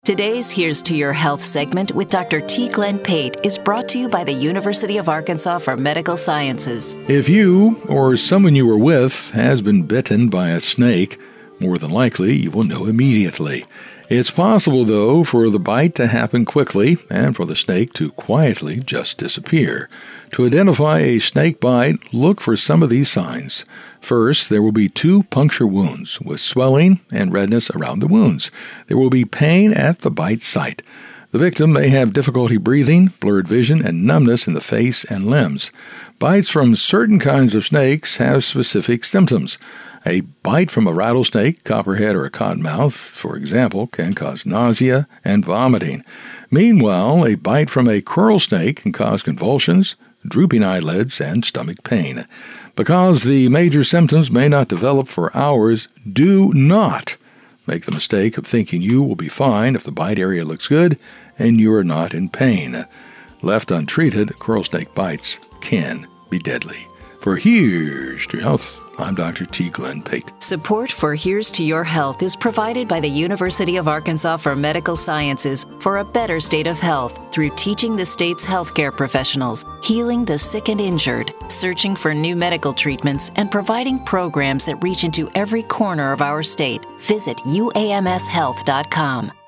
Today's Here's to Your Health segment with Dr. T. Glenn Pate is brought to you by the University of Arkansas for Medical Sciences. If you or someone you were with has been bitten by a snake, more than likely you will know immediately. It's possible, though, for the bite to happen quickly and for the snake to quietly just disappear. To identify a snake bite, look for some of these signs. First, there will be 2 puncture wounds with swelling and redness around the wounds. There will be pain at the bite site. The victim may have difficulty breathing, blurred vision, and numbness in the face and limbs. Bites from certain kinds of snakes have specific symptoms. A bite from a rattlesnake, copperhead, or a cottonmouth, for example, can cause nausea and vomiting. Meanwhile, a bite from a coral snake can cause convulsions, drooping eyelids, and stomach pain. Because the major symptoms may not develop for hours, do not make the mistake of thinking you will be fine if the bite area looks good and you are not in pain. Left untreated, coral snake bites can be deadly. For Here's to Your Health, I'm Dr. T. Glenn Pate. Support for Here's to Your Health is provided by the University of Arkansas for Medical Sciences for a better state of health through teaching the state's healthcare professionals, healing the sick and injured, searching for new medical treatments, and providing programs that reach into every corner of our state. Visit uamshealth.com.